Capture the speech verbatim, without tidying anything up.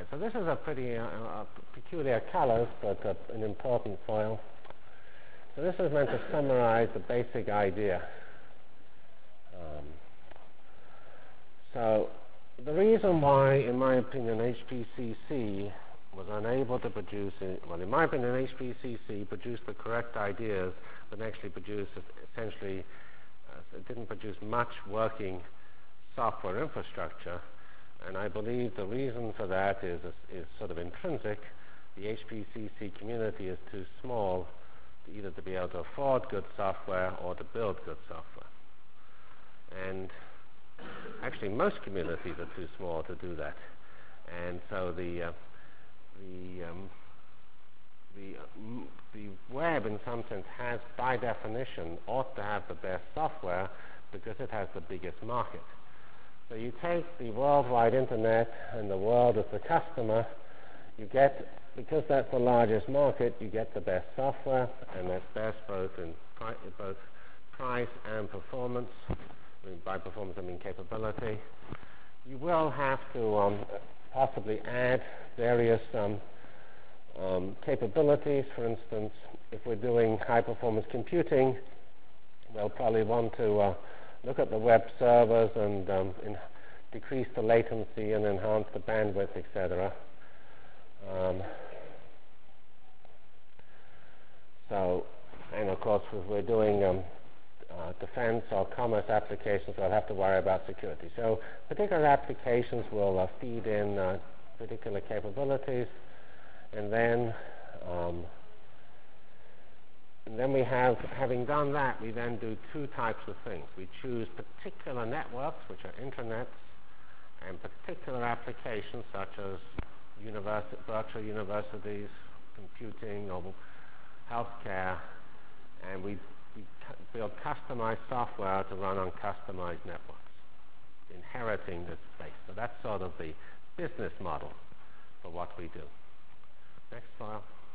Right, so this is a pretty uh, uh, peculiar colors, but uh, an important file. So this is meant to summarize the basic idea. Um, so the reason why, in my opinion, H P C C was unable to produce, it, well, in my opinion, H P C C produced the correct ideas, but actually produced essentially, uh, it didn't produce much working software infrastructure. And I believe the reason for that is, is, is sort of intrinsic. The H P C C community is too small to either to be able to afford good software or to build good software. And actually, most communities are too small to do that. And so the uh, the um, the, uh, the web, in some sense, has, by definition, ought to have the best software because it has the biggest market. So you take the worldwide internet and the world as the customer, you get, because that's the largest market, you get the best software, and that's best both in pri both price and performance. I mean, by performance, I mean capability. You will have to um, possibly add various um, um, capabilities. For instance, if we're doing high-performance computing, we'll probably want to uh, look at the web servers and um, decrease the latency and enhance the bandwidth, et cetera. Um, so, and of course, if we're doing um, uh, defense or commerce applications, we'll have to worry about security. So, particular applications will uh, feed in uh, particular capabilities, and then um, And then we have, having done that, we then do two types of things. We choose particular networks, which are intranets, and particular applications such as universi- virtual universities, computing, or healthcare, and we, we cu- build customized software to run on customized networks, inheriting this space. So that's sort of the business model for what we do. Next file.